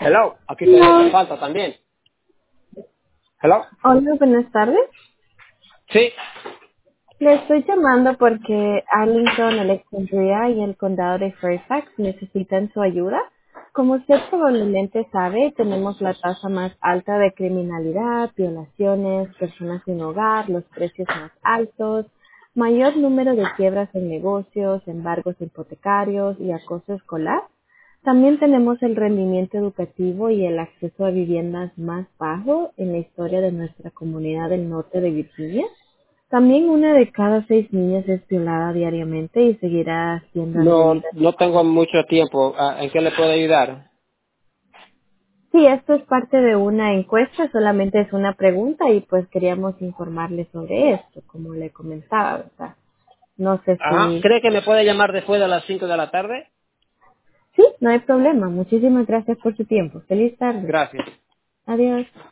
Hello, aquí te hace Hola, falta también. Hello. hola, buenas tardes. Sí. Le estoy llamando porque Arlington, Alexandria y el condado de Fairfax necesitan su ayuda. Como usted probablemente sabe, tenemos la tasa más alta de criminalidad, violaciones, personas sin hogar, los precios más altos, mayor número de quiebras en negocios, embargos hipotecarios y acoso escolar. También tenemos el rendimiento educativo y el acceso a viviendas más bajo en la historia de nuestra comunidad del norte de Virginia. También una de cada 6 niñas es violada diariamente y seguirá siendo No, agredida. no tengo mucho tiempo. ¿En qué le puedo ayudar? Sí, esto es parte de una encuesta, solamente es una pregunta y pues queríamos informarle sobre esto, como le comentaba, ¿verdad? No sé Ajá. si... ¿Cree que me puede llamar después de las 5 de la tarde? Sí, no hay problema. Muchísimas gracias por su tiempo. Feliz tarde. Gracias. Adiós.